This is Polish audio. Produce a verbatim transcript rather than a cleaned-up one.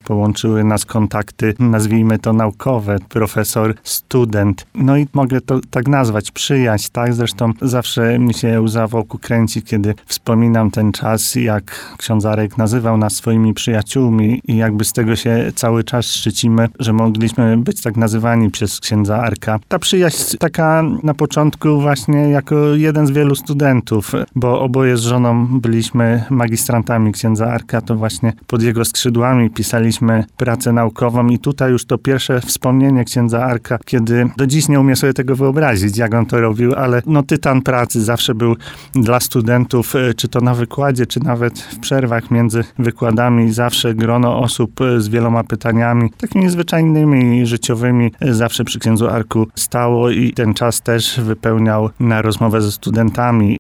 połączyły nas kontakty, nazwijmy to naukowe, profesor, student. No i mogę to tak nazwać, przyjaźń, tak? Zresztą zawsze mi się łza wokół kręci, kiedy wspominam ten czas, jak ksiądz Arek nazywał nas swoimi przyjaciółmi i jakby z tego się cały czas szczycimy, że mogliśmy być tak nazywani przez księdza Arka. Ta przyjaźń taka na początku właśnie jako jeden z wielu studentów, bo oboje z żoną byliśmy magistrantami księdza Arka, to właśnie pod jego skrzydłami pisaliśmy pracę naukową i tutaj już to pierwsze wspomnienie księdza Arka, kiedy do dziś nie umiem sobie tego wyobrazić, jak on to robił, ale no tytan pracy zawsze był dla studentów, czy to na wykładzie, czy nawet w przerwach między wykładami, zawsze grono osób z wieloma pytaniami, takimi zwyczajnymi, życiowymi, zawsze przy księdzu Arku stało i ten czas też wypełniał na rozmowę ze studentami.